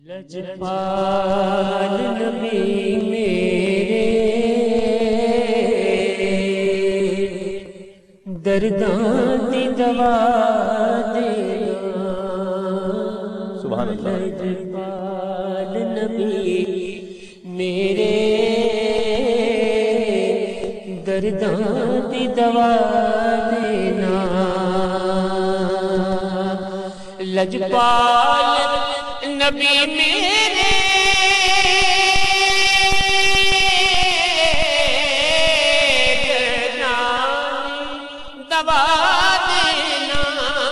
لجپال نبی میرے درداں دی دوا دینا سبحان اللہ۔ لجپال نبی میرے درداں دی دوا دینا لجپال نبی میرے دوا دینا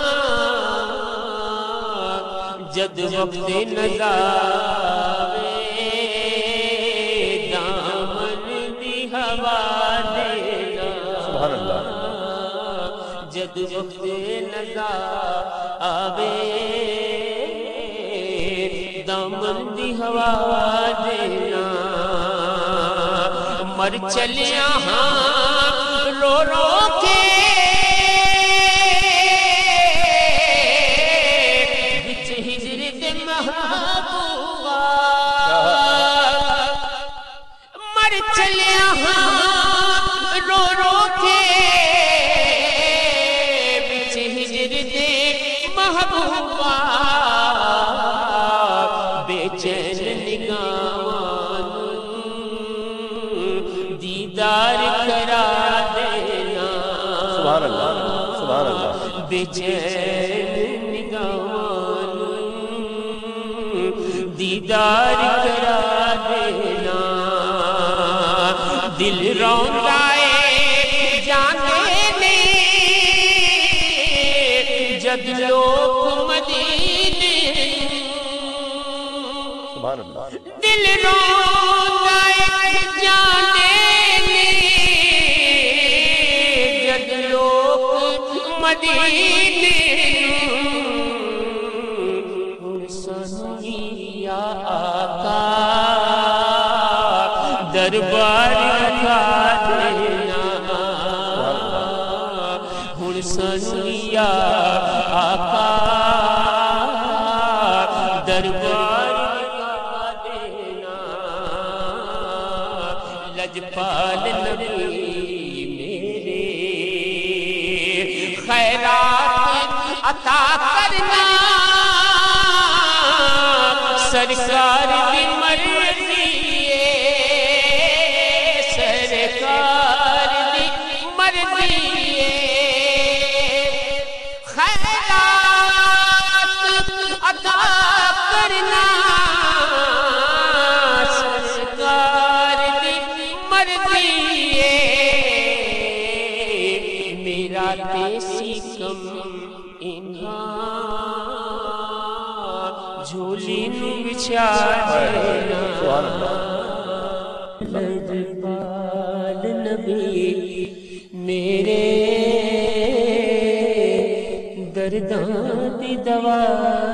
جد وقت نزا دامن دی ہوا دینا سبحان اللہ۔ جد وقت نزا آوے دامن دی ہوا دینا مر چلیا ہاں رو رو کے بچ ہجرت محبوبہ مر چلیا ہاں رو رو کے بچ ہجرت محبوبہ چین نگاہاں دیدار کرا دینا سبحان اللہ، سبحان اللہ۔ بے چین نگاہاں دیدار کرا دینا دل روندا ہے جانے نے جد لوگ مدینے دل روندا ہے جانے جد لوگ مدینے سنی یا آقا دربار کا دینا ہن سنی یا آقا دربار لجپال نبی میرے خیرات عطا کرنا سرکار دی مرضی ہے سرکار دی مرضی ہے خیرات عطا کرنا میرا تیسی کم انہاں جھولی نو بچھا دینا لجپال نبی میرے درداں دی دوا